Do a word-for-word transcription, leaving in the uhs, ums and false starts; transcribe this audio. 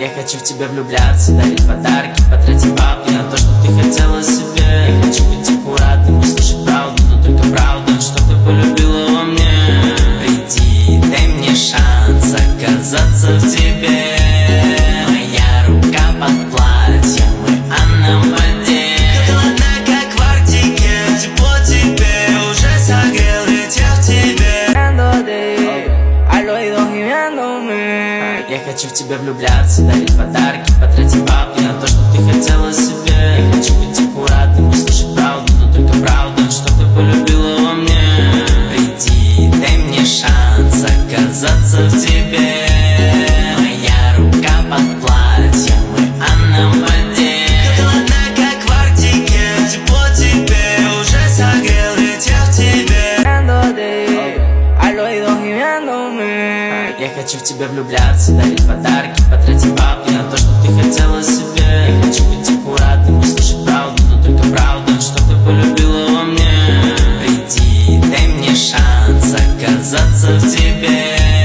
Я хочу в тебя влюбляться, дарить подарки, потратить бабки на то, что ты хотела себе. Я хочу быть аккуратным, не слышать правду, но только правду, что ты полюбила во мне. Приди, дай мне шанс оказаться в тебе. Моя рука под платьем, мы Анна в воде. Холодно, как в Арктике, тепло тебе уже согрел, ведь я в тебе. Я хочу в тебя влюбляться, дарить подарки, потратить бабки на то, что ты хотела себе. Я хочу быть аккуратным, не слышать правду, но только правду, что ты полюбила во мне. Приди, дай мне шанс оказаться в тебе. Моя рука под платьем, мы Анна в воде. Холодно, как в Арктике, тепло тебе уже согрел, ведь я в тебе. Я хочу в тебя влюбляться, дарить подарки, потратить бабки на то, что ты хотела себе. Я хочу быть аккуратным, не слышать правду, но только правду, что ты полюбила во мне. Приди, дай мне шанс оказаться в тебе.